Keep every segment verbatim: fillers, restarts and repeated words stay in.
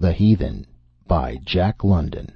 The Heathen by Jack London.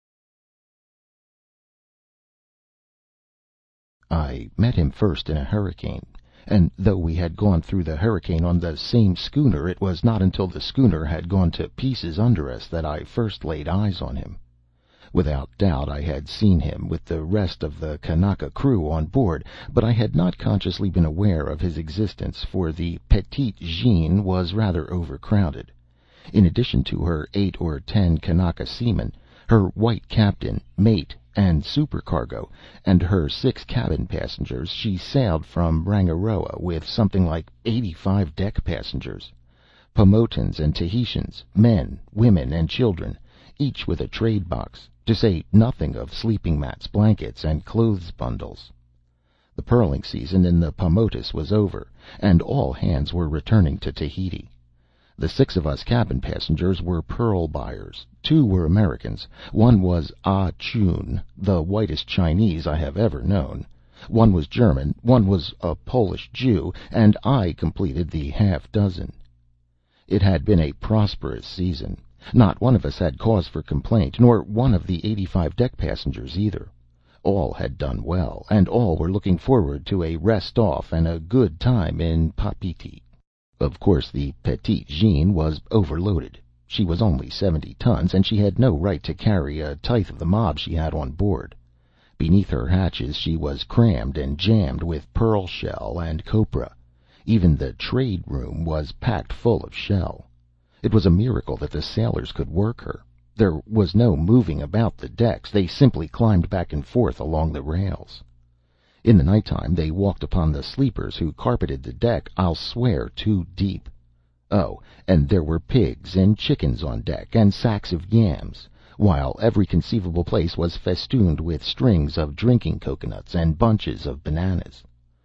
I met him first in a hurricane, and though we had gone through the hurricane on the same schooner, it was not until the schooner had gone to pieces under us that I first laid eyes on him. Without doubt I had seen him with the rest of the Kanaka crew on board, but I had not consciously been aware of his existence, for the Petite Jeanne was rather overcrowded. In addition to her eight or ten Kanaka seamen, her white captain, mate, and supercargo, and her six cabin passengers, she sailed from Rangiroa with something like eighty-five deck passengers, Pomotans and Tahitians, men, women, and children, each with a trade box, to say nothing of sleeping mats, blankets, and clothes bundles. The pearling season in the Paumotus was over, and all hands were returning to Tahiti. The six of us cabin passengers were pearl buyers. Two were Americans. One was Ah Choon, the whitest Chinese I have ever known. One was German, one was a Polish Jew, and I completed the half dozen. It had been a prosperous season. Not one of us had cause for complaint, nor one of the eighty-five deck passengers either. All had done well, and all were looking forward to a rest off and a good time in Papeete. Of course, the Petite Jeanne was overloaded. She was only seventy tons, and she had no right to carry a tithe of the mob she had on board. Beneath her hatches she was crammed and jammed with pearl shell and copra. Even the trade room was packed full of shell. It was a miracle that the sailors could work her. There was no moving about the decks. They simply climbed back and forth along the rails. In the nighttime they walked upon the sleepers, who carpeted the deck, I'll swear, two deep. Oh, and there were pigs and chickens on deck, and sacks of yams, while every conceivable place was festooned with strings of drinking coconuts and bunches of bananas.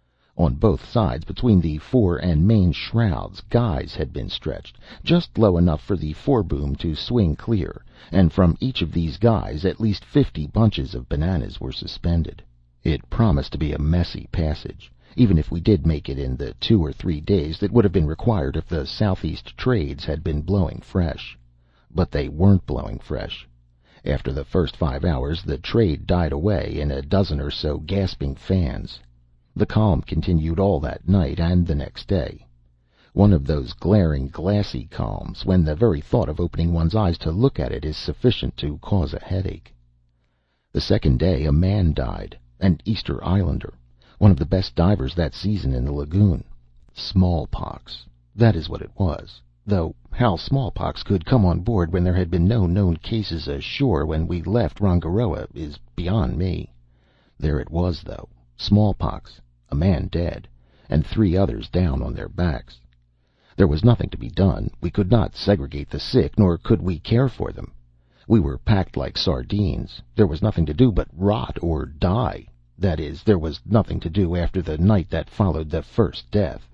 On both sides, between the fore and main shrouds, guys had been stretched, just low enough for the foreboom to swing clear, and from each of these guys at least fifty bunches of bananas were suspended. It promised to be a messy passage, even if we did make it in the two or three days that would have been required if the southeast trades had been blowing fresh. But they weren't blowing fresh. After the first five hours the trade died away in a dozen or so gasping fans. The calm continued all that night and the next day. One of those glaring, glassy calms, when the very thought of opening one's eyes to look at it is sufficient to cause a headache. The second day a man died. An Easter Islander, one of the best divers that season in the lagoon. Smallpox, that is what it was, though how smallpox could come on board when there had been no known cases ashore when we left Rangiroa is beyond me. There it was, though, smallpox, a man dead, and three others down on their backs. There was nothing to be done. We could not segregate the sick, nor could we care for them. We were packed like sardines. There was nothing to do but rot or die. That is, there was nothing to do after the night that followed the first death.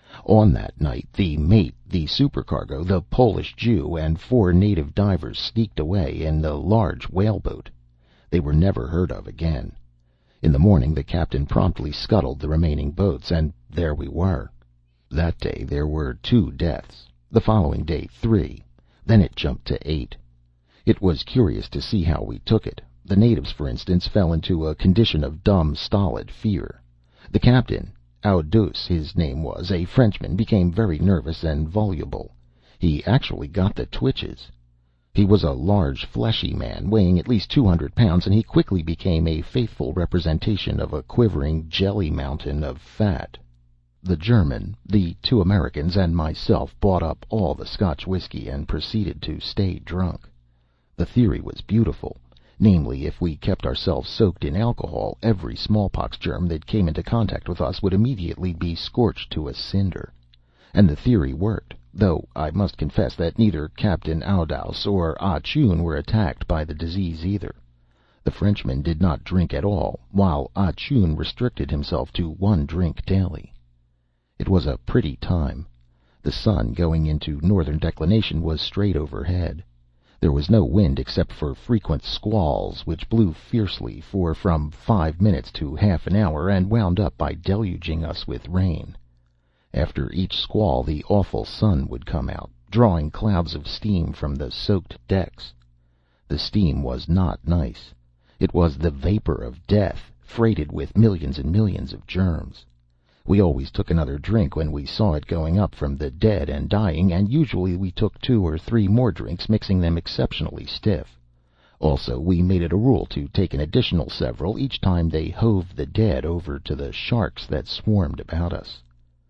On that night the mate, the supercargo, the Polish Jew, and four native divers sneaked away in the large whaleboat. They were never heard of again. In the morning the captain promptly scuttled the remaining boats, and there we were. That day there were two deaths. The following day three. Then it jumped to eight. It was curious to see how we took it. The natives, for instance, fell into a condition of dumb, stolid fear. The captain, Audus his name was, a Frenchman, became very nervous and voluble. He actually got the twitches. He was a large, fleshy man, weighing at least two hundred pounds, and he quickly became a faithful representation of a quivering jelly mountain of fat. The German, the two Americans, and myself bought up all the Scotch whiskey and proceeded to stay drunk. The theory was beautiful. Namely, if we kept ourselves soaked in alcohol, every smallpox germ that came into contact with us would immediately be scorched to a cinder. And the theory worked, though I must confess that neither Captain Audus or Ah Choon were attacked by the disease either. The Frenchman did not drink at all, while Ah Choon restricted himself to one drink daily. It was a pretty time. The sun, going into northern declination, was straight overhead. There was no wind except for frequent squalls, which blew fiercely for from five minutes to half an hour, and wound up by deluging us with rain. After each squall the awful sun would come out, drawing clouds of steam from the soaked decks. The steam was not nice. It was the vapor of death, freighted with millions and millions of germs. We always took another drink when we saw it going up from the dead and dying, and usually we took two or three more drinks, mixing them exceptionally stiff. Also, we made it a rule to take an additional several each time they hove the dead over to the sharks that swarmed about us.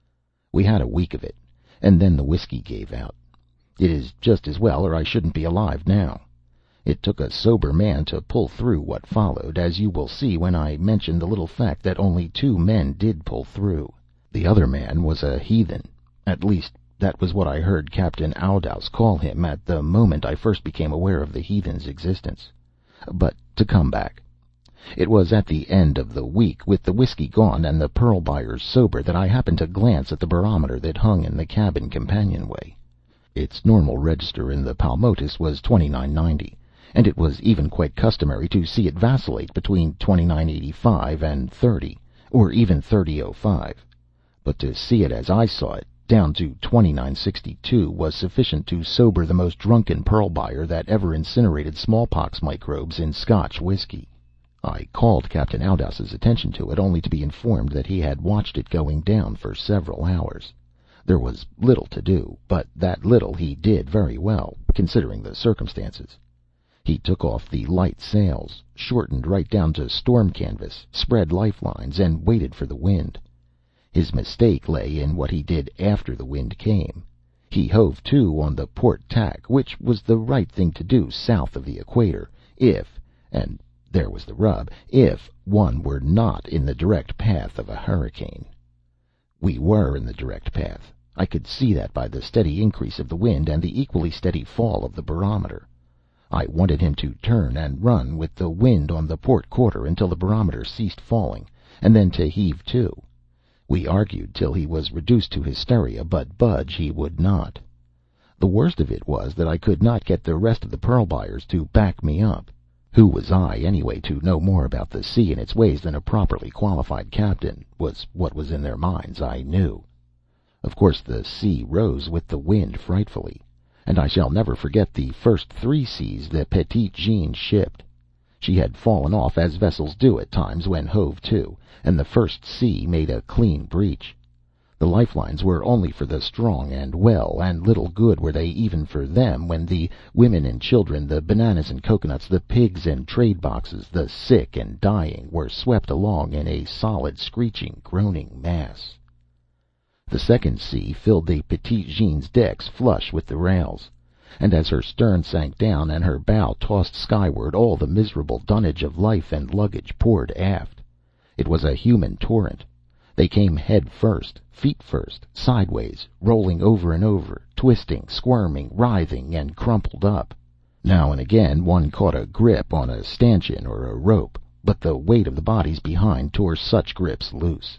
We had a week of it, and then the whiskey gave out. It is just as well, or I shouldn't be alive now. It took a sober man to pull through what followed, as you will see when I mention the little fact that only two men did pull through. The other man was a heathen. At least, that was what I heard Captain Oudouse call him at the moment I first became aware of the heathen's existence. But to come back. It was at the end of the week, with the whiskey gone and the pearl buyers sober, that I happened to glance at the barometer that hung in the cabin companionway. Its normal register in the Paumotus was twenty-nine ninety. And it was even quite customary to see it vacillate between twenty-nine eighty-five and thirty, or even thirty oh five. But to see it as I saw it, down to twenty-nine sixty-two, was sufficient to sober the most drunken pearl buyer that ever incinerated smallpox microbes in Scotch whiskey. I called Captain Outdouse's attention to it, only to be informed that he had watched it going down for several hours. There was little to do, but that little he did very well, considering the circumstances. He took off the light sails, shortened right down to storm canvas, spread lifelines, and waited for the wind. His mistake lay in what he did after the wind came. He hove to on the port tack, which was the right thing to do south of the equator, if, and there was the rub, if one were not in the direct path of a hurricane. We were in the direct path. I could see that by the steady increase of the wind and the equally steady fall of the barometer. I wanted him to turn and run with the wind on the port quarter until the barometer ceased falling, and then to heave to. We argued till he was reduced to hysteria, but budge he would not. The worst of it was that I could not get the rest of the pearl buyers to back me up. Who was I, anyway, to know more about the sea and its ways than a properly qualified captain, was what was in their minds, I knew. Of course the sea rose with the wind frightfully, and I shall never forget the first three seas the Petite Jeanne shipped. She had fallen off, as vessels do at times when hove to, and the first sea made a clean breach. The lifelines were only for the strong and well, and little good were they even for them when the women and children, the bananas and coconuts, the pigs and trade boxes, the sick and dying, were swept along in a solid, screeching, groaning mass. The second sea filled the Petite Jeanne's decks flush with the rails, and as her stern sank down and her bow tossed skyward, all the miserable dunnage of life and luggage poured aft. It was a human torrent. They came head first, feet first, sideways, rolling over and over, twisting, squirming, writhing, and crumpled up. Now and again one caught a grip on a stanchion or a rope, but the weight of the bodies behind tore such grips loose.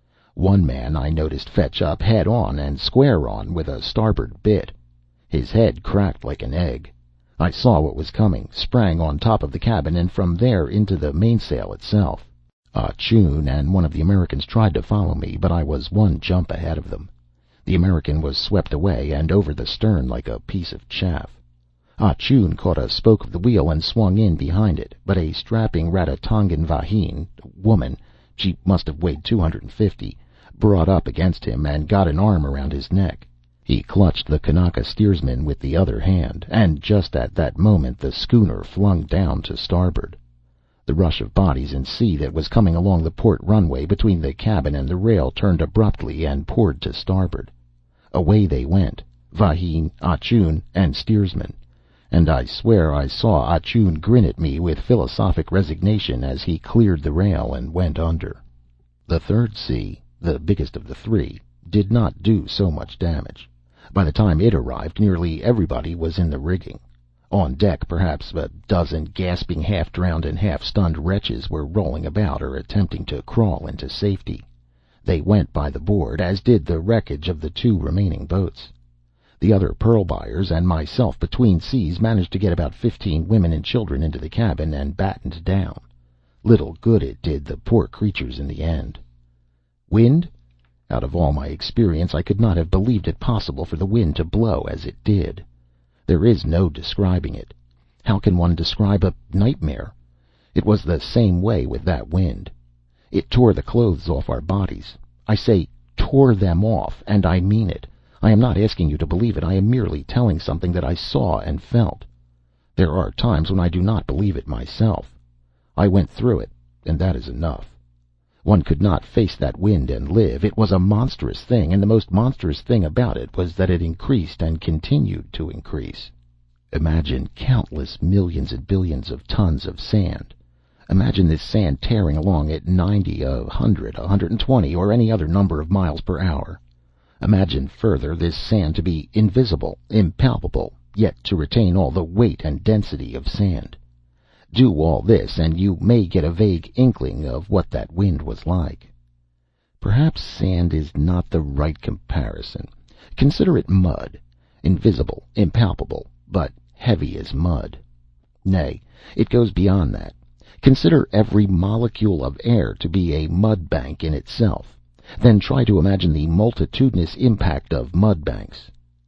One man I noticed fetch up head on and square on with a starboard bit. His head cracked like an egg. I saw what was coming, sprang on top of the cabin, and from there into the mainsail itself. Ah Choon and one of the Americans tried to follow me, but I was one jump ahead of them. The American was swept away and over the stern like a piece of chaff. Ah Choon caught a spoke of the wheel and swung in behind it, but a strapping Raratongan vahine woman, she must have weighed two hundred fifty, brought up against him and got an arm around his neck. He clutched the Kanaka steersman with the other hand, and just at that moment the schooner flung down to starboard. The rush of bodies and sea that was coming along the port runway between the cabin and the rail turned abruptly and poured to starboard. Away they went, vahine, Ah Choon, and steersman, and I swear I saw Ah Choon grin at me with philosophic resignation as he cleared the rail and went under. The third sea, the biggest of the three, did not do so much damage. By the time it arrived, nearly everybody was in the rigging. On deck, perhaps a dozen gasping, half-drowned and half-stunned wretches were rolling about or attempting to crawl into safety. They went by the board, as did the wreckage of the two remaining boats. The other pearl buyers and myself between seas managed to get about fifteen women and children into the cabin and battened down. Little good it did the poor creatures in the end. Wind? Out of all my experience, I could not have believed it possible for the wind to blow as it did. There is no describing it. How can one describe a nightmare? It was the same way with that wind. It tore the clothes off our bodies. I say tore them off, and I mean it. I am not asking you to believe it. I am merely telling something that I saw and felt. There are times when I do not believe it myself. I went through it, and that is enough. One could not face that wind and live. It was a monstrous thing, and the most monstrous thing about it was that it increased and continued to increase. Imagine countless millions and billions of tons of sand. Imagine this sand tearing along at ninety, a hundred, a hundred and twenty, or any other number of miles per hour. Imagine further this sand to be invisible, impalpable, yet to retain all the weight and density of sand. Do all this, and you may get a vague inkling of what that wind was like. Perhaps sand is not the right comparison. Consider it mud, invisible, impalpable, but heavy as mud. Nay, it goes beyond that. Consider every molecule of air to be a mud bank in itself. Then try to imagine the multitudinous impact of mud banks.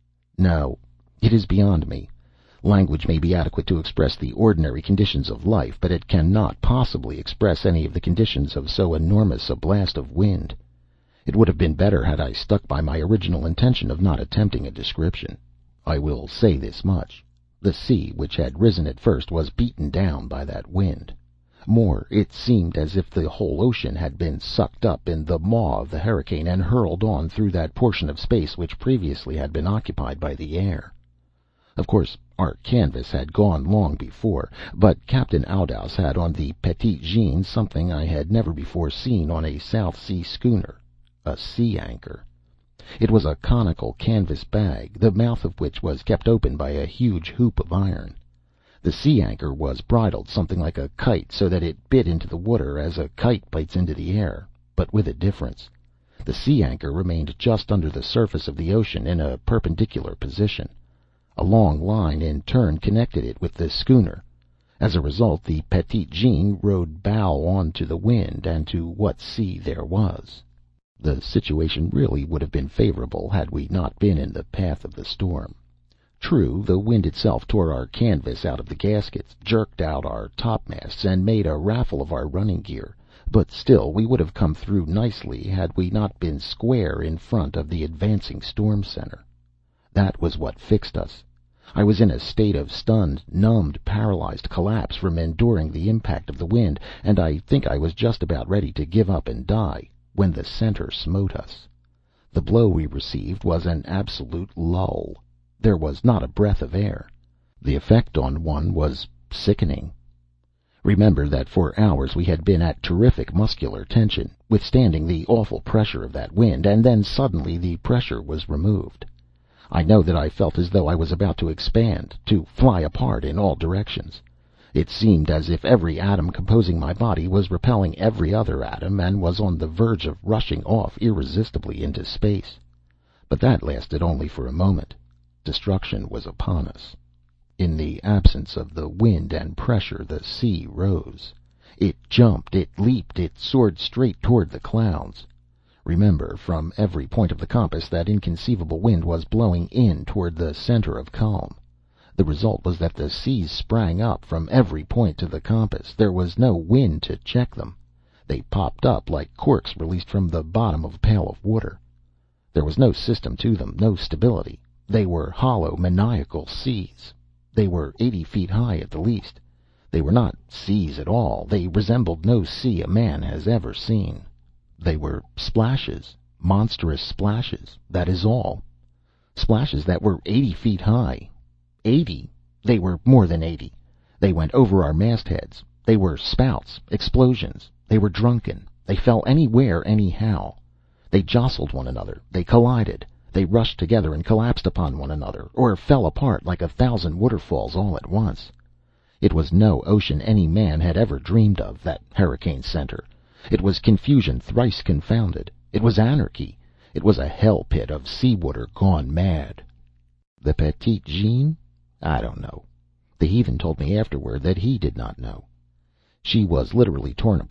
No, it is beyond me. Language may be adequate to express the ordinary conditions of life, but it cannot possibly express any of the conditions of so enormous a blast of wind. It would have been better had I stuck by my original intention of not attempting a description. I will say this much. The sea, which had risen at first, was beaten down by that wind. More, it seemed as if the whole ocean had been sucked up in the maw of the hurricane and hurled on through that portion of space which previously had been occupied by the air. Of course, our canvas had gone long before, but Captain Oudouse had on the Petite Jeanne something I had never before seen on a South Sea schooner, a sea anchor. It was a conical canvas bag, the mouth of which was kept open by a huge hoop of iron. The sea anchor was bridled something like a kite, so that it bit into the water as a kite bites into the air, but with a difference. The sea anchor remained just under the surface of the ocean in a perpendicular position. A long line in turn connected it with the schooner. As a result, the Petite Jeanne rode bow on to the wind and to what sea there was. The situation really would have been favorable had we not been in the path of the storm. True, the wind itself tore our canvas out of the gaskets, jerked out our topmasts, and made a raffle of our running gear, but still we would have come through nicely had we not been square in front of the advancing storm center. That was what fixed us. I was in a state of stunned, numbed, paralyzed collapse from enduring the impact of the wind, and I think I was just about ready to give up and die, when the center smote us. The blow we received was an absolute lull. There was not a breath of air. The effect on one was sickening. Remember that for hours we had been at terrific muscular tension, withstanding the awful pressure of that wind, and then suddenly the pressure was removed. I know that I felt as though I was about to expand, to fly apart in all directions. It seemed as if every atom composing my body was repelling every other atom, and was on the verge of rushing off irresistibly into space. But that lasted only for a moment. Destruction was upon us. In the absence of the wind and pressure, the sea rose. It jumped, it leaped, it soared straight toward the clouds. Remember, from every point of the compass that inconceivable wind was blowing in toward the center of calm. The result was that the seas sprang up from every point to the compass. There was no wind to check them. They popped up like corks released from the bottom of a pail of water. There was no system to them, no stability. They were hollow, maniacal seas. They were eighty feet high at the least. They were not seas at all. They resembled no sea a man has ever seen. They were splashes, monstrous splashes, that is all. Splashes that were eighty feet high. Eighty? They were more than eighty. They went over our mastheads. They were spouts, explosions. They were drunken. They fell anywhere, anyhow. They jostled one another. They collided. They rushed together and collapsed upon one another, or fell apart like a thousand waterfalls all at once. It was no ocean any man had ever dreamed of, that hurricane center. It was confusion thrice confounded. It was anarchy. It was a hell pit of sea water gone mad. The Petite Jeanne? I don't know. The heathen told me afterward that he did not know. She was literally torn apart,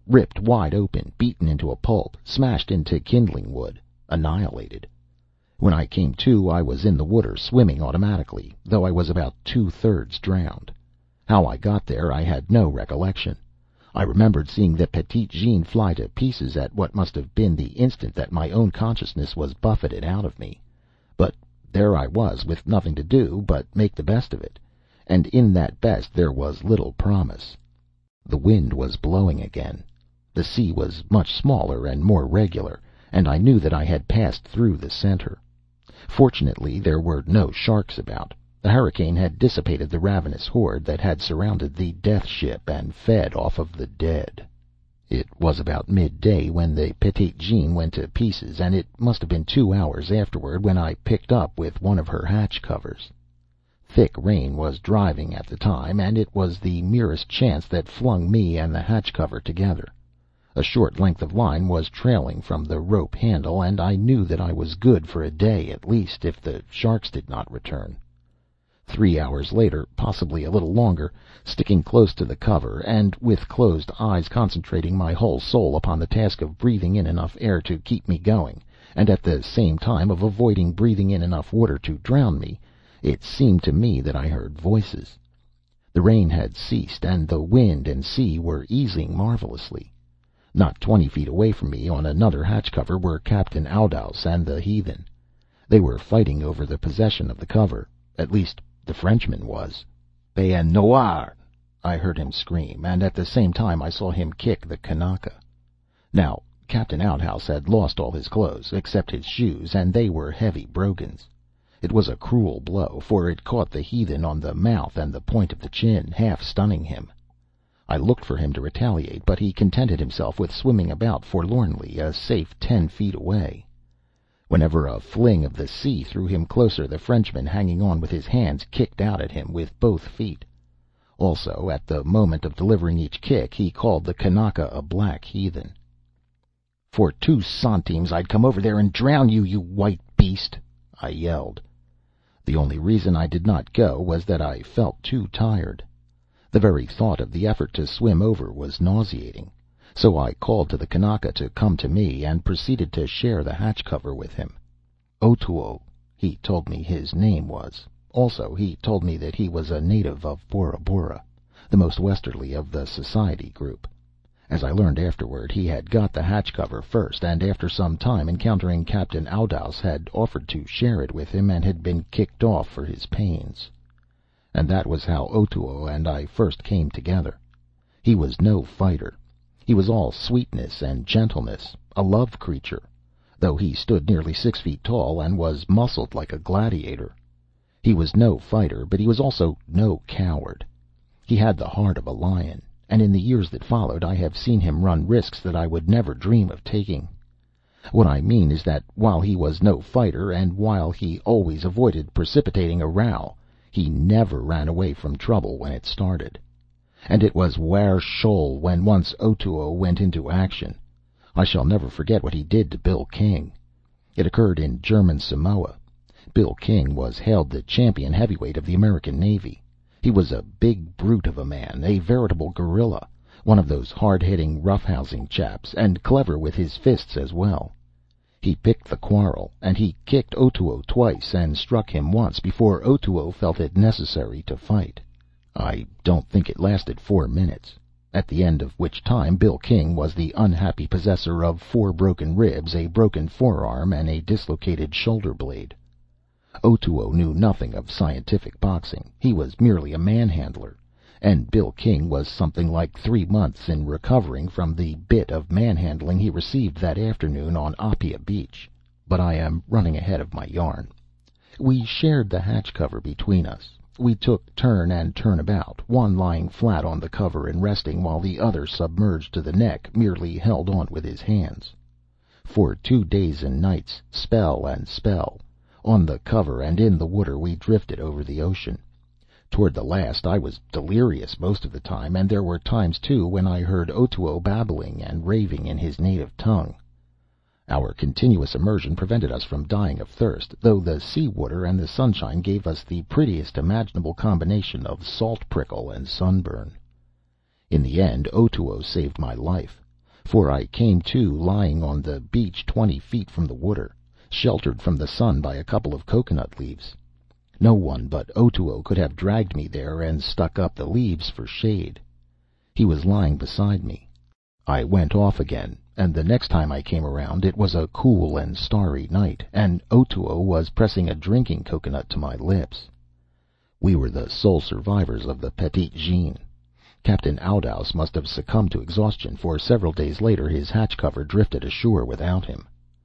ripped wide open, beaten into a pulp, smashed into kindling wood, annihilated. When I came to, I was in the water, swimming automatically, though I was about two-thirds drowned. How I got there I had no recollection. I remembered seeing the Petite Jeanne fly to pieces at what must have been the instant that my own consciousness was buffeted out of me. But there I was, with nothing to do but make the best of it, and in that best there was little promise. The wind was blowing again. The sea was much smaller and more regular, and I knew that I had passed through the center. Fortunately, there were no sharks about. The hurricane had dissipated the ravenous horde that had surrounded the death ship and fed off of the dead. It was about midday when the Petite Jeanne went to pieces, and it must have been two hours afterward when I picked up with one of her hatch covers. Thick rain was driving at the time, and it was the merest chance that flung me and the hatch cover together. A short length of line was trailing from the rope handle, and I knew that I was good for a day at least, if the sharks did not return. Three hours later, possibly a little longer, sticking close to the cover, and with closed eyes concentrating my whole soul upon the task of breathing in enough air to keep me going, and at the same time of avoiding breathing in enough water to drown me, it seemed to me that I heard voices. The rain had ceased, and the wind and sea were easing marvelously. Not twenty feet away from me, on another hatch cover, were Captain Oudouse and the heathen. They were fighting over the possession of the cover. At least, the Frenchman was. "Bien noir!" I heard him scream, and at the same time I saw him kick the Kanaka. Now, Captain Oudouse had lost all his clothes, except his shoes, and they were heavy brogans. It was a cruel blow, for it caught the heathen on the mouth and the point of the chin, half stunning him. I looked for him to retaliate, but he contented himself with swimming about forlornly, a safe ten feet away. Whenever a fling of the sea threw him closer, the Frenchman, hanging on with his hands, kicked out at him with both feet. Also, at the moment of delivering each kick, he called the Kanaka a black heathen. "For two centimes I'd come over there and drown you, you white beast!" I yelled. The only reason I did not go was that I felt too tired. The very thought of the effort to swim over was nauseating. So I called to the Kanaka to come to me, and proceeded to share the hatch cover with him. Otoo, he told me his name was. Also, he told me that he was a native of Bora Bora, the most westerly of the Society group. As I learned afterward, he had got the hatch cover first, and after some time, encountering Captain Oudouse, had offered to share it with him, and had been kicked off for his pains. And that was how Otoo and I first came together. He was no fighter. He was all sweetness and gentleness, a love creature, though he stood nearly six feet tall and was muscled like a gladiator. He was no fighter, but he was also no coward. He had the heart of a lion, and in the years that followed I have seen him run risks that I would never dream of taking. What I mean is that while he was no fighter, and while he always avoided precipitating a row, he never ran away from trouble when it started. And it was ware shoal when once Otoo went into action. I shall never forget what he did to Bill King. It occurred in German Samoa. Bill King was hailed the champion heavyweight of the American Navy. He was a big brute of a man, a veritable gorilla, one of those hard-hitting, rough-housing chaps, and clever with his fists as well. He picked the quarrel, and he kicked Otoo twice and struck him once before Otoo felt it necessary to fight. I don't think it lasted four minutes, at the end of which time Bill King was the unhappy possessor of four broken ribs, a broken forearm, and a dislocated shoulder blade. Otoo knew nothing of scientific boxing. He was merely a manhandler, and Bill King was something like three months in recovering from the bit of manhandling he received that afternoon on Apia Beach. But I am running ahead of my yarn. We shared the hatch cover between us. We took turn and turn about, one lying flat on the cover and resting, while the other, submerged to the neck, merely held on with his hands. For two days and nights, spell and spell, on the cover and in the water, we drifted over the ocean. Toward the last I was delirious most of the time, and there were times, too, when I heard Otoo babbling and raving in his native tongue. Our continuous immersion prevented us from dying of thirst, though the sea water and the sunshine gave us the prettiest imaginable combination of salt prickle and sunburn. In the end, Otoo saved my life. For I came to lying on the beach twenty feet from the water, sheltered from the sun by a couple of cocoanut leaves. No one but Otoo could have dragged me there and stuck up the leaves for shade. He was lying beside me. I went off again, and the next time I came around it was a cool and starry night, and Otoo was pressing a drinking cocoanut to my lips. We were the sole survivors of the Petite Jeanne. Captain Oudouse must have succumbed to exhaustion, for several days later his hatch cover drifted ashore without him.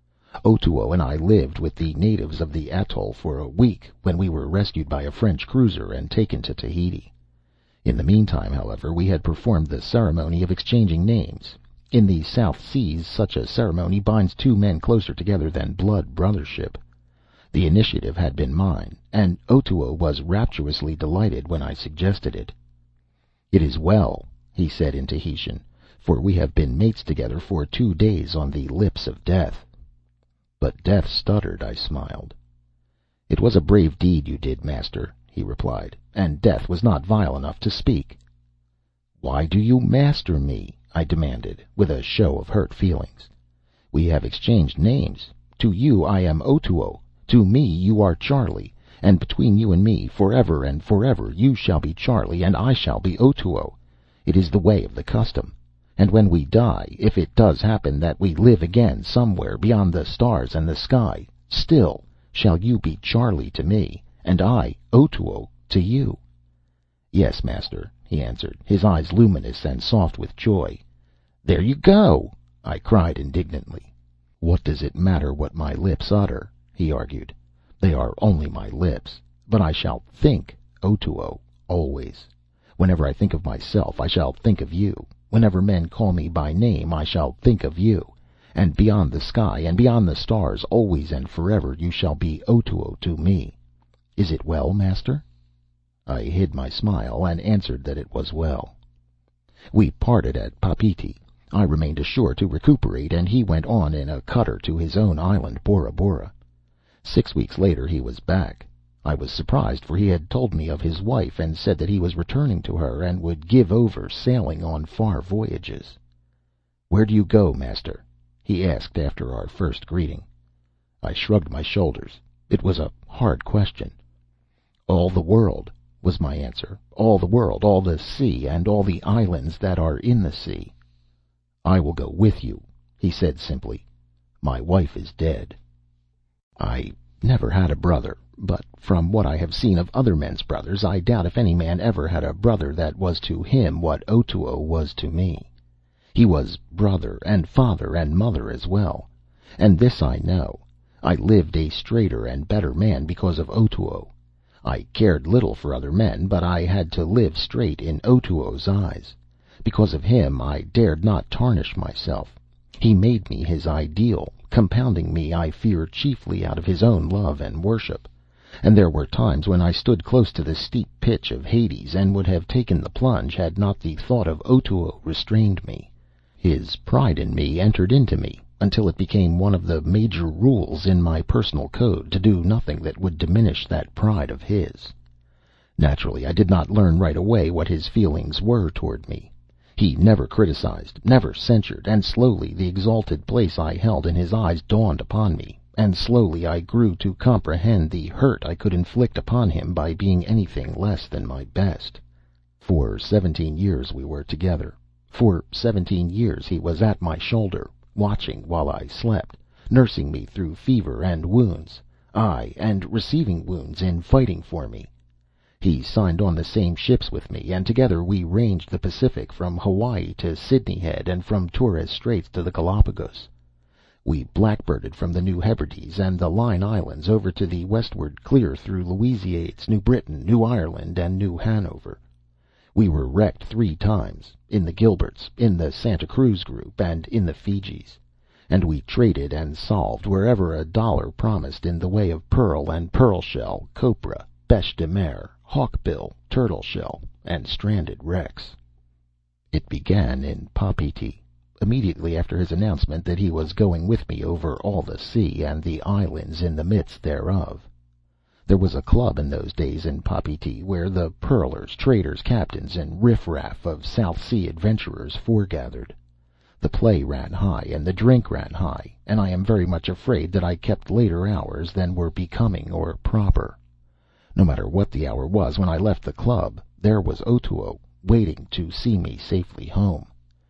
Otoo and I lived with the natives of the atoll for a week, when we were rescued by a French cruiser and taken to Tahiti. In the meantime, however, we had performed the ceremony of exchanging names. In the South Seas such a ceremony binds two men closer together than blood brothership. The initiative had been mine, and Otoo was rapturously delighted when I suggested it. "It is well," he said in Tahitian, "for we have been mates together for two days on the lips of death." But death stuttered. I smiled. "It was a brave deed you did, master," he replied, "and death was not vile enough to speak." "Why do you master me?" I demanded, with a show of hurt feelings. "We have exchanged names. To you I am Otoo, to me you are Charley, and between you and me, forever and forever, you shall be Charley and I shall be Otoo. It is the way of the custom. And when we die, if it does happen that we live again somewhere beyond the stars and the sky, still shall you be Charley to me, and I Otoo to you." "Yes, master," he answered, his eyes luminous and soft with joy. "There you go!" I cried indignantly. "What does it matter what my lips utter?" he argued. "They are only my lips. But I shall think Otoo always. Whenever I think of myself, I shall think of you. Whenever men call me by name, I shall think of you. And beyond the sky and beyond the stars, always and forever, you shall be Otoo to me. Is it well, master?" I hid my smile and answered that it was well. We parted at Papeete. I remained ashore to recuperate, and he went on in a cutter to his own island, Bora Bora. Six weeks later he was back. I was surprised, for he had told me of his wife, and said that he was returning to her, and would give over sailing on far voyages. "Where do you go, master?" he asked after our first greeting. I shrugged my shoulders. It was a hard question. "All the world," was my answer. "All the world, all the sea, and all the islands that are in the sea." "I will go with you," he said simply. "My wife is dead." I never had a brother, but from what I have seen of other men's brothers, I doubt if any man ever had a brother that was to him what Otoo was to me. He was brother and father and mother as well. And this I know: I lived a straighter and better man because of Otoo. I cared little for other men, but I had to live straight in Otoo's eyes. Because of him I dared not tarnish myself. He made me his ideal, compounding me, I fear, chiefly out of his own love and worship. And there were times when I stood close to the steep pitch of Hades, and would have taken the plunge had not the thought of Otoo restrained me. His pride in me entered into me, until it became one of the major rules in my personal code to do nothing that would diminish that pride of his. Naturally, I did not learn right away what his feelings were toward me. He never criticized, never censured, and slowly the exalted place I held in his eyes dawned upon me, and slowly I grew to comprehend the hurt I could inflict upon him by being anything less than my best. For seventeen years we were together. For seventeen years he was at my shoulder, watching while I slept, nursing me through fever and wounds, ay, and receiving wounds in fighting for me. He signed on the same ships with me, and together we ranged the Pacific from Hawaii to Sydney Head, and from Torres Straits to the Galapagos. We blackbirded from the New Hebrides and the Line Islands over to the westward, clear through Louisiades, New Britain, New Ireland, and New Hanover. We were wrecked three times, in the Gilberts, in the Santa Cruz group, and in the Fijis. And we traded and solved wherever a dollar promised in the way of pearl and pearl shell, copra, bêche de mer, hawkbill, turtle shell, and stranded wrecks. It began in Papeete, immediately after his announcement that he was going with me over all the sea and the islands in the midst thereof. There was a club in those days in Papeete where the pearlers, traders, captains, and riff-raff of South Sea adventurers foregathered. The play ran high, and the drink ran high, and I am very much afraid that I kept later hours than were becoming or proper. No matter what the hour was when I left the club, there was Otoo waiting to see me safely home.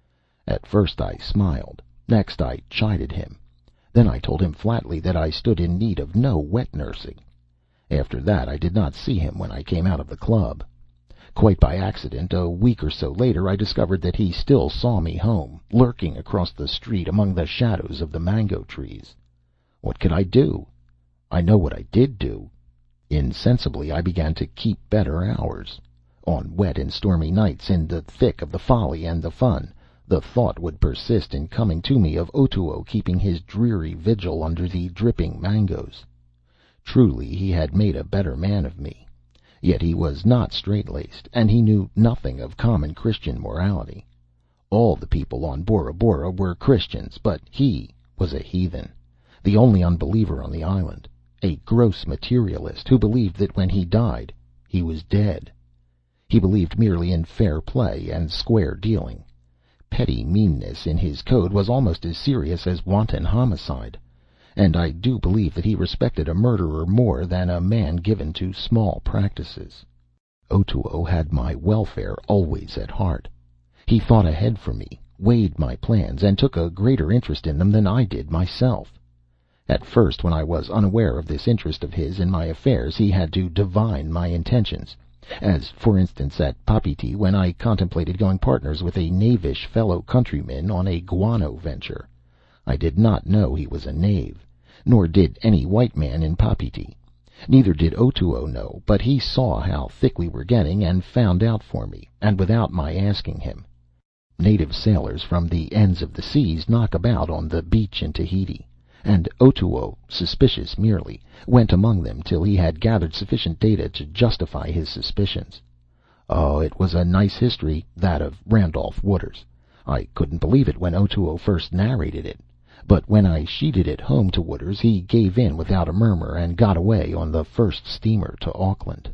At first I smiled, next I chided him. Then I told him flatly that I stood in need of no wet nursing. After that I did not see him when I came out of the club. Quite by accident, a week or so later, I discovered that he still saw me home, lurking across the street among the shadows of the mango trees. What could I do? I know what I did do. Insensibly I began to keep better hours. On wet and stormy nights, in the thick of the folly and the fun, the thought would persist in coming to me of Otoo keeping his dreary vigil under the dripping mangoes. Truly he had made a better man of me. Yet he was not straight-laced, and he knew nothing of common Christian morality. All the people on Bora Bora were Christians, but he was a heathen, the only unbeliever on the island, a gross materialist who believed that when he died he was dead. He believed merely in fair play and square dealing. Petty meanness in his code was almost as serious as wanton homicide, and I do believe that he respected a murderer more than a man given to small practices. Otoo had my welfare always at heart. He thought ahead for me, weighed my plans, and took a greater interest in them than I did myself. At first, when I was unaware of this interest of his in my affairs, he had to divine my intentions, as, for instance, at Papeete, when I contemplated going partners with a knavish fellow countryman on a guano venture. I did not know he was a knave, nor did any white man in Papeete. Neither did Otoo know, but he saw how thick we were getting, and found out for me, and without my asking him. Native sailors from the ends of the seas knock about on the beach in Tahiti, and Otoo, suspicious merely, went among them till he had gathered sufficient data to justify his suspicions. Oh, it was a nice history, that of Randolph Waters. I couldn't believe it when Otoo first narrated it, but when I sheeted it home to Waters he gave in without a murmur, and got away on the first steamer to Auckland.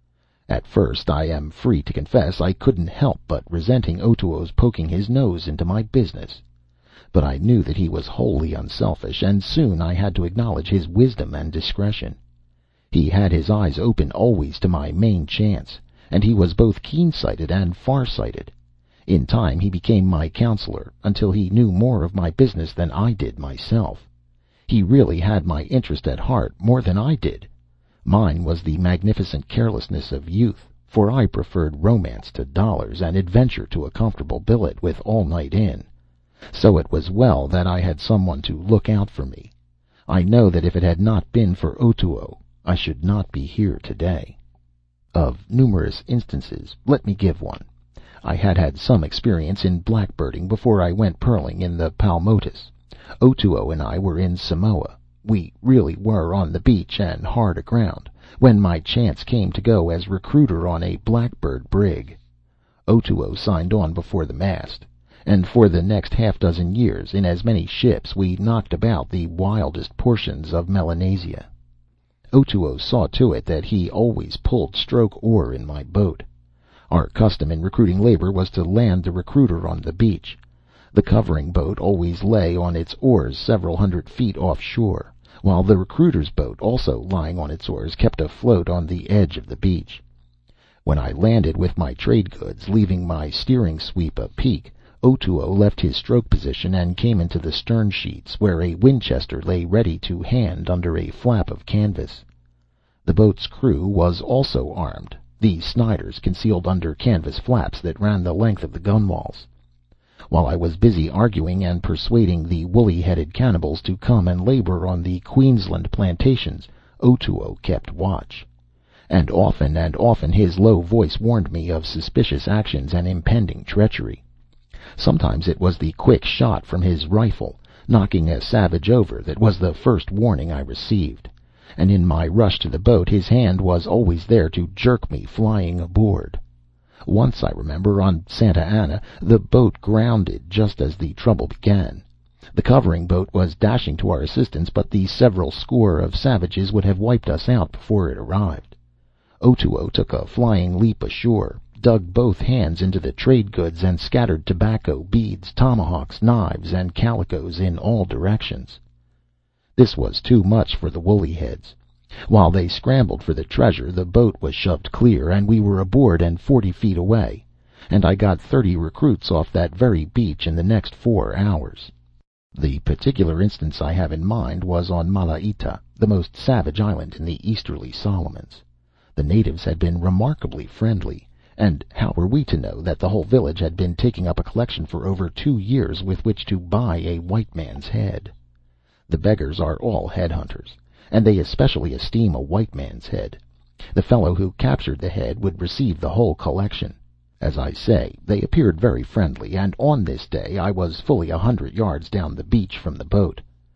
At first, I am free to confess, I couldn't help but resenting Otoo's poking his nose into my business. But I knew that he was wholly unselfish, and soon I had to acknowledge his wisdom and discretion. He had his eyes open always to my main chance, and he was both keen-sighted and far-sighted. In time he became my counselor, until he knew more of my business than I did myself. He really had my interest at heart more than I did. Mine was the magnificent carelessness of youth, for I preferred romance to dollars, and adventure to a comfortable billet with all-night inn. So it was well that I had someone to look out for me. I know that if it had not been for Otoo, I should not be here today. Of numerous instances, let me give one. I had had some experience in blackbirding before I went pearling in the Paumotus. Otoo and I were in Samoa. We really were on the beach and hard aground, when my chance came to go as recruiter on a blackbird brig. Otoo signed on before the mast, and for the next half-dozen years, in as many ships, we knocked about the wildest portions of Melanesia. Otoo saw to it that he always pulled stroke oar in my boat. Our custom in recruiting labor was to land the recruiter on the beach. The covering boat always lay on its oars several hundred feet offshore, while the recruiter's boat, also lying on its oars, kept afloat on the edge of the beach. When I landed with my trade goods, leaving my steering sweep apeak, Otoo left his stroke position and came into the stern sheets, where a Winchester lay ready to hand under a flap of canvas. The boat's crew was also armed, the Sniders concealed under canvas flaps that ran the length of the gunwales. While I was busy arguing and persuading the woolly-headed cannibals to come and labor on the Queensland plantations, Otoo kept watch. And often and often his low voice warned me of suspicious actions and impending treachery. Sometimes it was the quick shot from his rifle, knocking a savage over, that was the first warning I received, and in my rush to the boat his hand was always there to jerk me flying aboard. Once, I remember, on Santa Ana, the boat grounded just as the trouble began. The covering boat was dashing to our assistance, but the several score of savages would have wiped us out before it arrived. Otoo took a flying leap ashore, dug both hands into the trade goods and scattered tobacco, beads, tomahawks, knives, and calicoes in all directions. This was too much for the woolly heads. While they scrambled for the treasure, the boat was shoved clear, and we were aboard and forty feet away, and I got thirty recruits off that very beach in the next four hours. The particular instance I have in mind was on Malaita, the most savage island in the easterly Solomons. The natives had been remarkably friendly, and how were we to know that the whole village had been taking up a collection for over two years with which to buy a white man's head? The beggars are all head hunters, and they especially esteem a white man's head. The fellow who captured the head would receive the whole collection. As I say, they appeared very friendly, and on this day I was fully a hundred yards down the beach from the boat.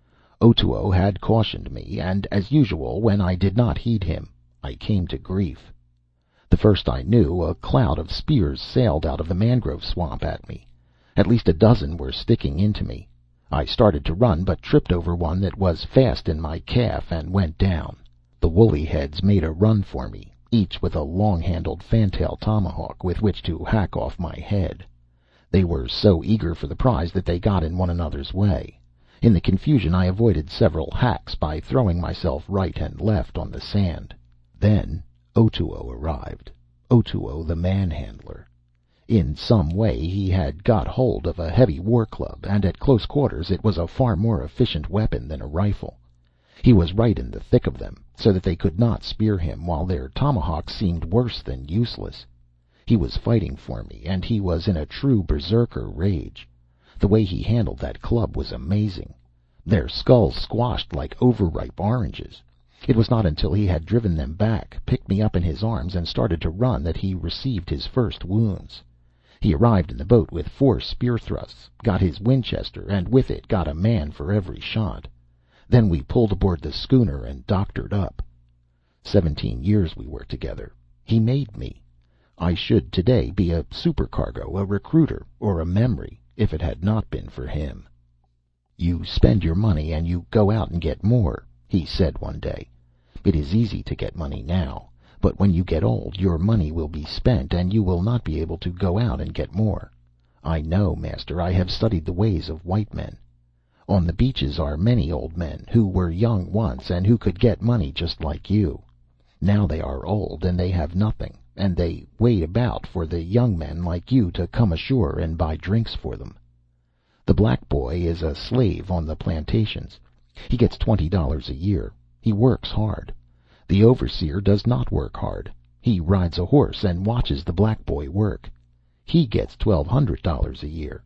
Otoo had cautioned me, and, as usual, when I did not heed him, I came to grief. The first I knew, a cloud of spears sailed out of the mangrove swamp at me. At least a dozen were sticking into me. I started to run, but tripped over one that was fast in my calf and went down. The woolly heads made a run for me, each with a long-handled fantail tomahawk with which to hack off my head. They were so eager for the prize that they got in one another's way. In the confusion I avoided several hacks by throwing myself right and left on the sand. Then Otoo arrived, Otoo the man-handler. In some way he had got hold of a heavy war-club, and at close quarters it was a far more efficient weapon than a rifle. He was right in the thick of them, so that they could not spear him, while their tomahawks seemed worse than useless. He was fighting for me, and he was in a true berserker rage. The way he handled that club was amazing. Their skulls squashed like overripe oranges. It was not until he had driven them back, picked me up in his arms, and started to run that he received his first wounds. He arrived in the boat with four spear thrusts, got his Winchester, and with it got a man for every shot. Then we pulled aboard the schooner and doctored up. Seventeen years we were together. He made me. I should today be a supercargo, a recruiter, or a memory, if it had not been for him. "You spend your money and you go out and get more," he said one day. "It is easy to get money now. But when you get old, your money will be spent, and you will not be able to go out and get more. I know, master. I have studied the ways of white men. On the beaches are many old men who were young once, and who could get money just like you. Now they are old, and they have nothing, and they wait about for the young men like you to come ashore and buy drinks for them. The black boy is a slave on the plantations. He gets twenty dollars a year. He works hard. The overseer does not work hard. He rides a horse and watches the black boy work. He gets twelve hundred dollars a year.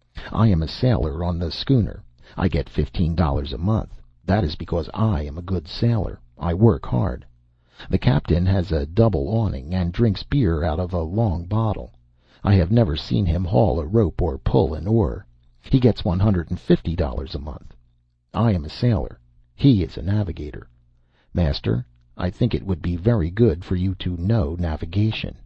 I am a sailor on the schooner. I get fifteen dollars a month. That is because I am a good sailor. I work hard. The captain has a double awning and drinks beer out of a long bottle. I have never seen him haul a rope or pull an oar. He gets one hundred and fifty dollars a month. I am a sailor. He is a navigator. Master, I think it would be very good for you to know navigation."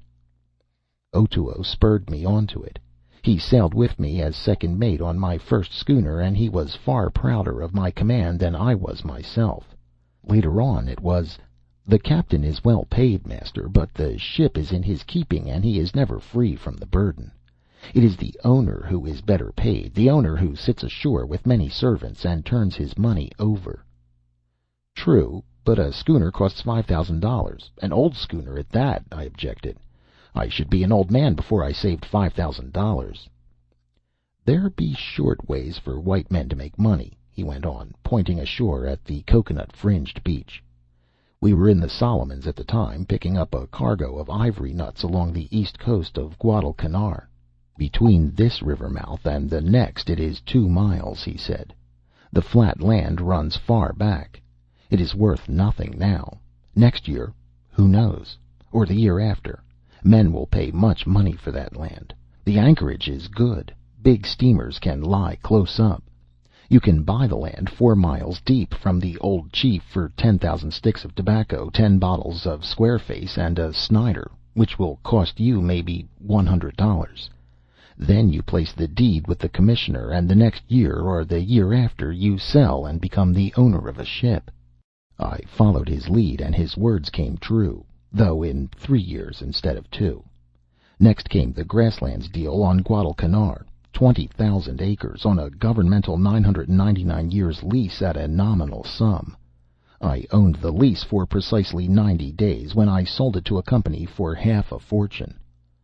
Otoo spurred me on to it. He sailed with me as second mate on my first schooner, and he was far prouder of my command than I was myself. Later on it was, "The captain is well paid, master, but the ship is in his keeping, and he is never free from the burden. It is the owner who is better paid, the owner who sits ashore with many servants and turns his money over." "True, but a schooner costs five thousand dollars, an old schooner at that," I objected. "I should be an old man before I saved five thousand dollars." "There be short ways for white men to make money," he went on, pointing ashore at the cocoanut-fringed beach. "We were in the Solomons at the time, picking up a cargo of ivory nuts along the east coast of Guadalcanar. Between this river mouth and the next it is two miles," he said. "The flat land runs far back. It is worth nothing now. Next year, who knows? Or the year after, men will pay much money for that land. The anchorage is good. Big steamers can lie close up. You can buy the land four miles deep from the old chief for ten thousand sticks of tobacco, ten bottles of square face, and a Snyder, which will cost you maybe one hundred dollars. Then you place the deed with the commissioner, and the next year or the year after you sell and become the owner of a ship." I followed his lead, and his words came true, though in three years instead of two. Next came the Grasslands deal on Guadalcanar, twenty thousand acres, on a governmental nine hundred ninety-nine years lease at a nominal sum. I owned the lease for precisely ninety days, when I sold it to a company for half a fortune.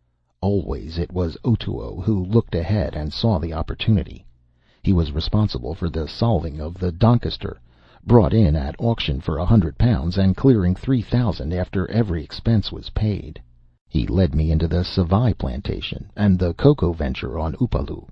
Always it was Otoo who looked ahead and saw the opportunity. He was responsible for the solving of the Doncaster, brought in at auction for a hundred pounds, and clearing three thousand after every expense was paid. He led me into the Savai plantation and the cocoa venture on Upolu.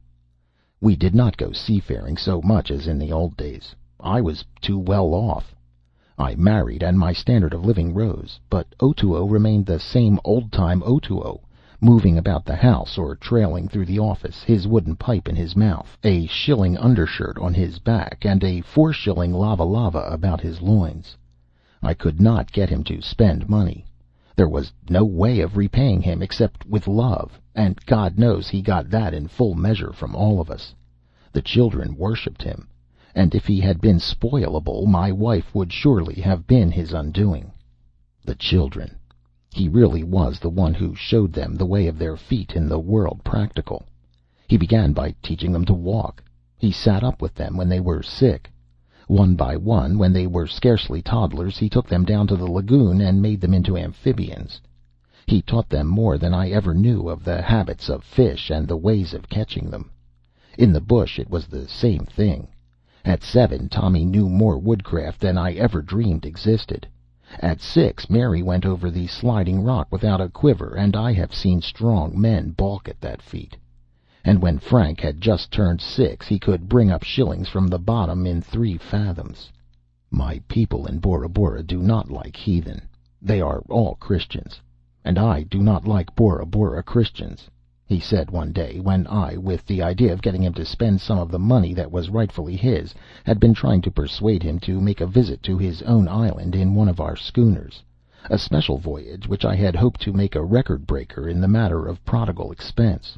We did not go seafaring so much as in the old days. I was too well off. I married, and my standard of living rose, but Otoo remained the same old-time Otoo, moving about the house or trailing through the office, his wooden pipe in his mouth, a shilling undershirt on his back, and a four-shilling lava-lava about his loins. I could not get him to spend money. There was no way of repaying him except with love, and God knows he got that in full measure from all of us. The children worshipped him, and if he had been spoilable, my wife would surely have been his undoing. The children! He really was the one who showed them the way of their feet in the world practical. He began by teaching them to walk. He sat up with them when they were sick. One by one, when they were scarcely toddlers, he took them down to the lagoon and made them into amphibians. He taught them more than I ever knew of the habits of fish and the ways of catching them. In the bush it was the same thing. At seven, Tommy knew more woodcraft than I ever dreamed existed. At six, Mary went over the sliding rock without a quiver, and I have seen strong men balk at that feat. And when Frank had just turned six, he could bring up shillings from the bottom in three fathoms. My people in Bora Bora do not like heathen. They are all Christians. And I do not like Bora Bora Christians, he said one day, when I, with the idea of getting him to spend some of the money that was rightfully his, had been trying to persuade him to make a visit to his own island in one of our schooners, a special voyage which I had hoped to make a record breaker in the matter of prodigal expense.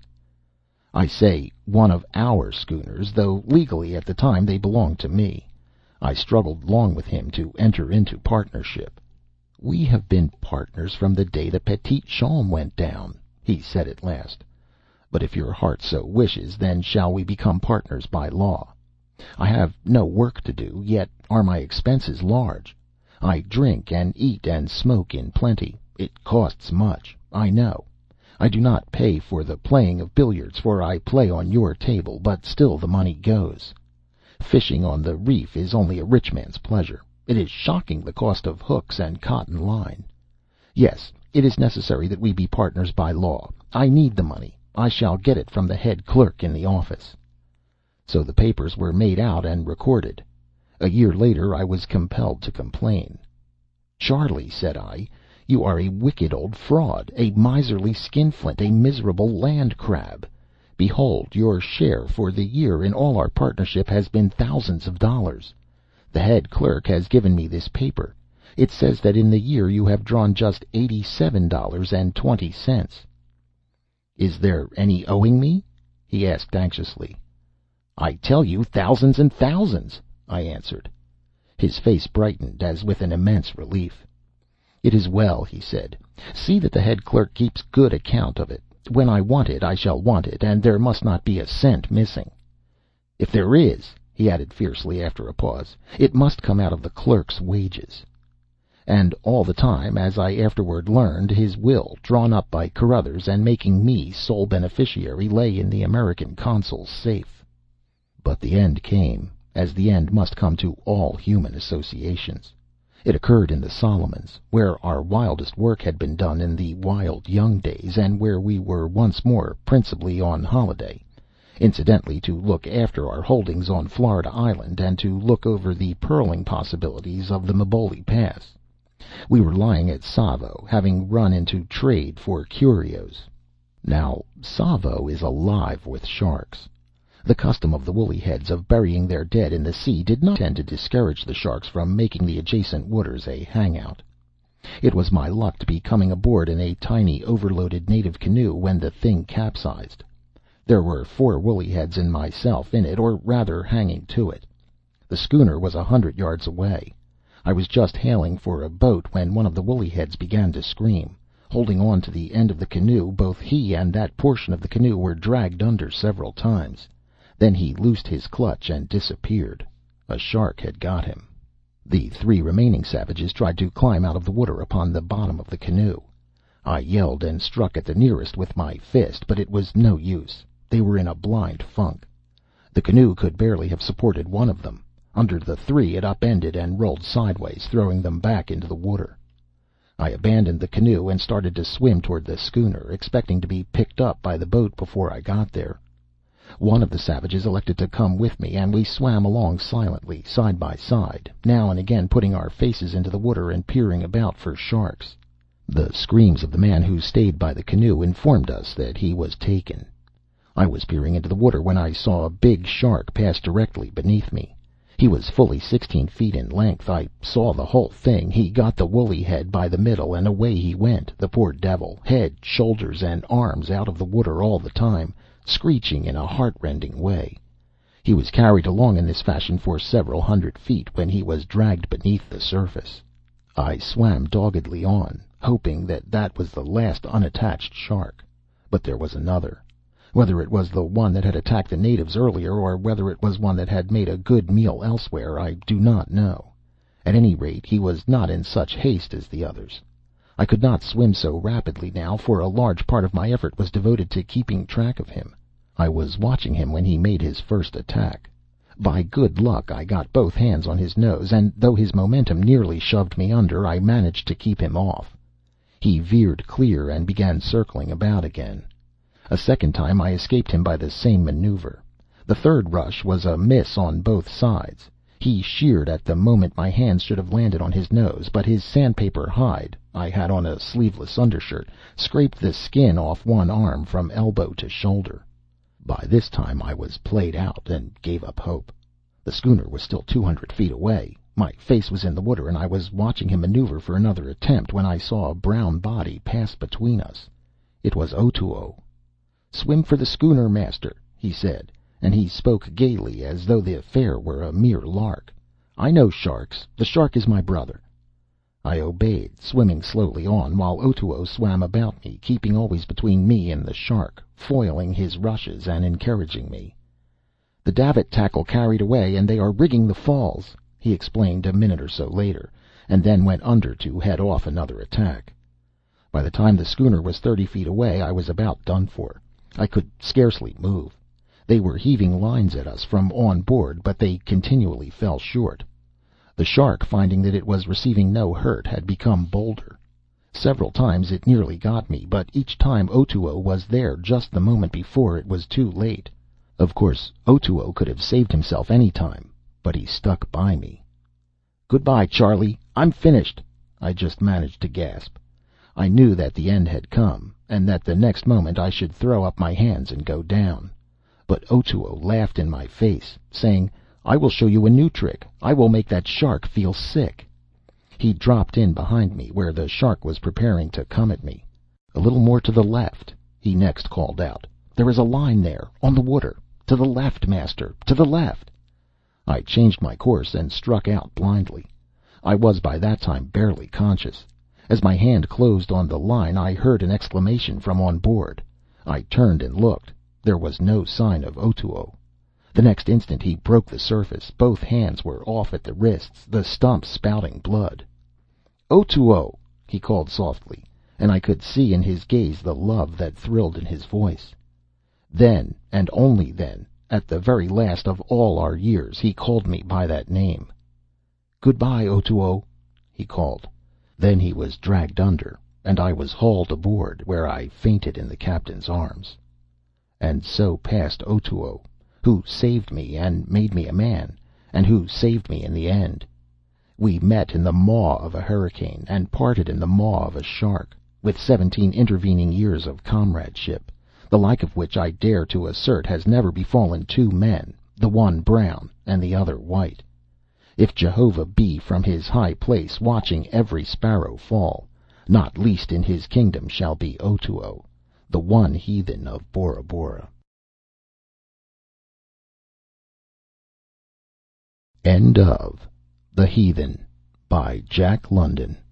I say one of our schooners, though legally at the time they belonged to me. I struggled long with him to enter into partnership. "We have been partners from the day the Petite Chaume went down," he said at last. "But if your heart so wishes, then shall we become partners by law. I have no work to do, yet are my expenses large. I drink and eat and smoke in plenty. It costs much, I know. I do not pay for the playing of billiards, for I play on your table, but still the money goes. Fishing on the reef is only a rich man's pleasure. It is shocking the cost of hooks and cotton line. Yes, it is necessary that we be partners by law. I need the money. I shall get it from the head clerk in the office." So the papers were made out and recorded. A year later I was compelled to complain. "Charley," said I, "you are a wicked old fraud, a miserly skinflint, a miserable land crab. Behold, your share for the year in all our partnership has been thousands of dollars. The head clerk has given me this paper. It says that in the year you have drawn just eighty-seven dollars and twenty cents. "Is there any owing me?" he asked anxiously. "I tell you, thousands and thousands," I answered. His face brightened as with an immense relief. "It is well," he said. "See that the head clerk keeps good account of it. When I want it, I shall want it, and there must not be a cent missing. If there is," he added fiercely after a pause, "it must come out of the clerk's wages." And all the time, as I afterward learned, his will, drawn up by Carruthers and making me sole beneficiary, lay in the American consul's safe. But the end came, as the end must come to all human associations. It occurred in the Solomons, where our wildest work had been done in the wild young days, and where we were once more principally on holiday, incidentally to look after our holdings on Florida Island, and to look over the pearling possibilities of the Mboli Pass. We were lying at Tsavo, having run into trade for curios. Now, Tsavo is alive with sharks. The custom of the woolly heads of burying their dead in the sea did not tend to discourage the sharks from making the adjacent waters a hangout. It was my luck to be coming aboard in a tiny overloaded native canoe when the thing capsized. There were four woolly heads and myself in it, or rather hanging to it. The schooner was a hundred yards away. I was just hailing for a boat when one of the woolly heads began to scream. Holding on to the end of the canoe, both he and that portion of the canoe were dragged under several times. Then he loosed his clutch and disappeared. A shark had got him. The three remaining savages tried to climb out of the water upon the bottom of the canoe. I yelled and struck at the nearest with my fist, but it was no use. They were in a blind funk. The canoe could barely have supported one of them. Under the three it upended and rolled sideways, throwing them back into the water. I abandoned the canoe and started to swim toward the schooner, expecting to be picked up by the boat before I got there. One of the savages elected to come with me, and we swam along silently, side by side, now and again putting our faces into the water and peering about for sharks. The screams of the man who stayed by the canoe informed us that he was taken. I was peering into the water when I saw a big shark pass directly beneath me. He was fully sixteen feet in length. I saw the whole thing. He got the woolly head by the middle, and away he went, the poor devil, head, shoulders, and arms out of the water all the time, screeching in a heart-rending way. He was carried along in this fashion for several hundred feet when he was dragged beneath the surface. I swam doggedly on, hoping that that was the last unattached shark. But there was another. Whether it was the one that had attacked the natives earlier, or whether it was one that had made a good meal elsewhere, I do not know. At any rate, he was not in such haste as the others. I could not swim so rapidly now, for a large part of my effort was devoted to keeping track of him. I was watching him when he made his first attack. By good luck I got both hands on his nose, and though his momentum nearly shoved me under, I managed to keep him off. He veered clear and began circling about again. A second time I escaped him by the same maneuver. The third rush was a miss on both sides. He sheered at the moment my hands should have landed on his nose, but his sandpaper hide (I had on a sleeveless undershirt) scraped the skin off one arm from elbow to shoulder. By this time I was played out, and gave up hope. The schooner was still two hundred feet away. My face was in the water, and I was watching him maneuver for another attempt, when I saw a brown body pass between us. It was Otoo. "Swim for the schooner, master," he said, and he spoke gaily, as though the affair were a mere lark. "I know sharks. The shark is my brother." I obeyed, swimming slowly on, while Otoo swam about me, keeping always between me and the shark, foiling his rushes and encouraging me. "The davit tackle carried away, and they are rigging the falls," he explained a minute or so later, and then went under to head off another attack. By the time the schooner was thirty feet away I was about done for. I could scarcely move. They were heaving lines at us from on board, but they continually fell short. The shark, finding that it was receiving no hurt, had become bolder. Several times it nearly got me, but each time Otoo was there just the moment before it was too late. Of course, Otoo could have saved himself any time, but he stuck by me. "Goodbye, Charlie. I'm finished," I just managed to gasp. I knew that the end had come, and that the next moment I should throw up my hands and go down. But Otoo laughed in my face, saying, "I will show you a new trick. I will make that shark feel sick." He dropped in behind me, where the shark was preparing to come at me. "A little more to the left," he next called out. "There is a line there, on the water. To the left, master, to the left." I changed my course and struck out blindly. I was by that time barely conscious. As my hand closed on the line I heard an exclamation from on board. I turned and looked. There was no sign of Otoo. The next instant he broke the surface. Both hands were off at the wrists, the stumps spouting blood. "Otoo!" he called softly, and I could see in his gaze the love that thrilled in his voice. Then, and only then, at the very last of all our years, he called me by that name. "Goodbye, Otoo," he called. Then he was dragged under, and I was hauled aboard, where I fainted in the captain's arms. And so passed Otoo, who saved me and made me a man, and who saved me in the end. We met in the maw of a hurricane, and parted in the maw of a shark, with seventeen intervening years of comradeship, the like of which I dare to assert has never befallen two men, the one brown and the other white. If Jehovah be from his high place watching every sparrow fall, not least in his kingdom shall be Otoo, the one heathen of Bora Bora. End of The Heathen by Jack London.